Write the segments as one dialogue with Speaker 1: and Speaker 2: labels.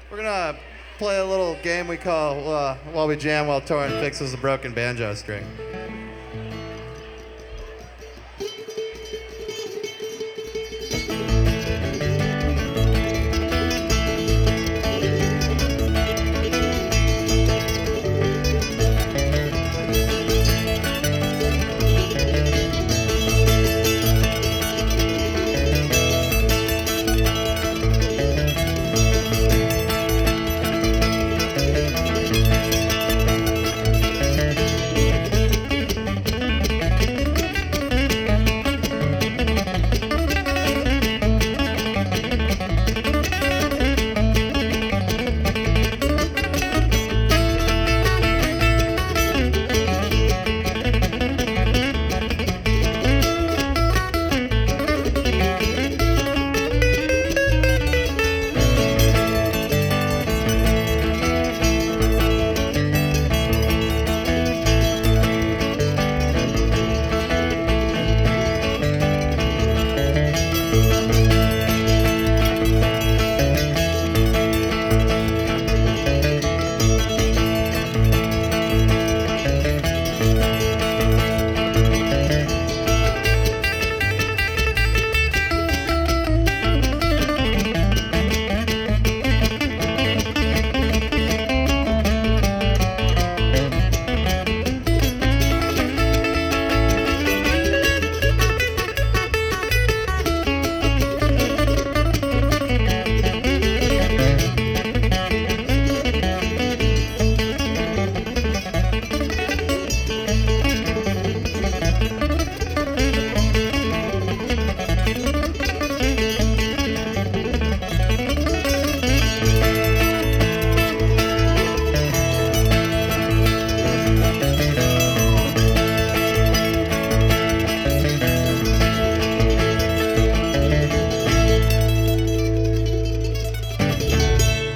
Speaker 1: We're gonna play a little game we call While We Jam While Torrin Fixes a Broken Banjo String.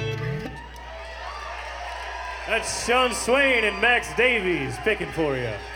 Speaker 2: That's Sean Swain and Max Davies picking for you.